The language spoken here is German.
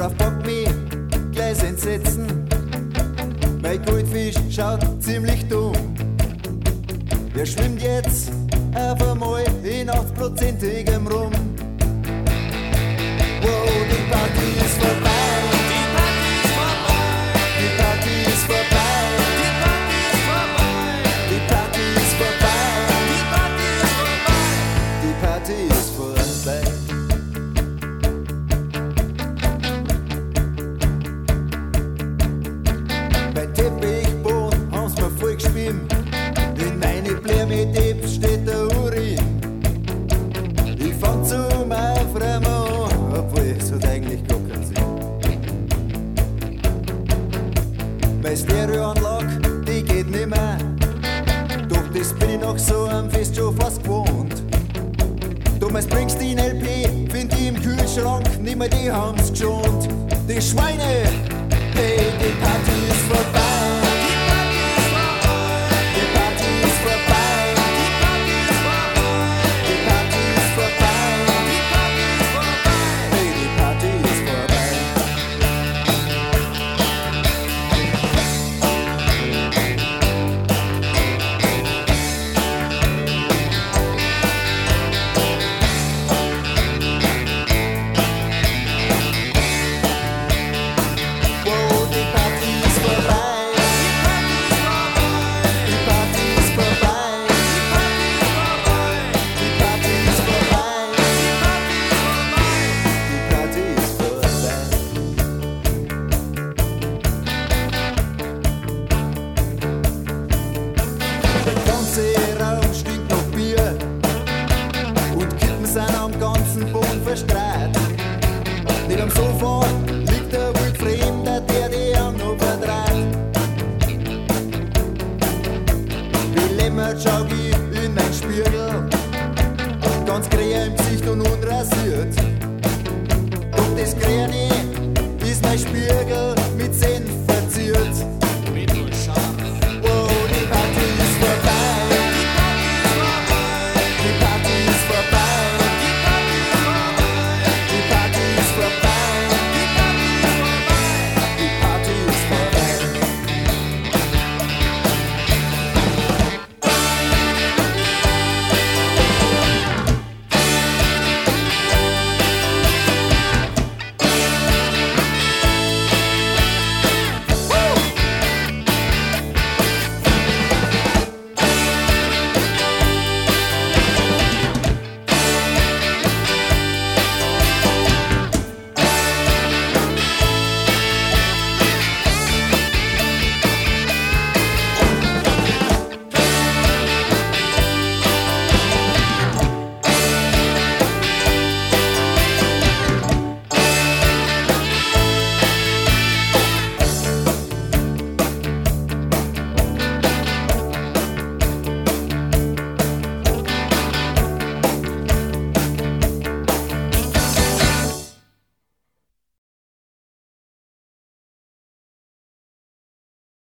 Darauf packt mich gleich Entsetzen. Mein Goldfisch schaut ziemlich dumm. Er schwimmt jetzt auf einmal in 80%igem Rum. Wow, die Party ist vorbei. Die Party ist vorbei. Die Party ist vorbei. Die Party ist vorbei. Die Party ist vorbei. Die Party ist vorbei. Mein Teppichboden haben's mir voll geschwimmt. In meine Blärme-Depp steht der Urin. Ich fang zum Aufräumen an, obwohl es hat eigentlich gar keinen Sinn. Meine Stereoanlage, die geht nimmer. Doch das bin ich noch so am Fest schon fast gewohnt. Thomas Springsteen LP find ich im Kühlschrank, nimmer die haben's geschont. Die Schweine, hey, die Party ist vorbei. Verstrahlt. Nicht am Sofa liegt der Wildfremder, der die Augen noch verdreht. Belämmert schau ich in mein Spiegel, ganz grä im Gesicht und unrasiert. Doch das Grüne ist mein Spiel.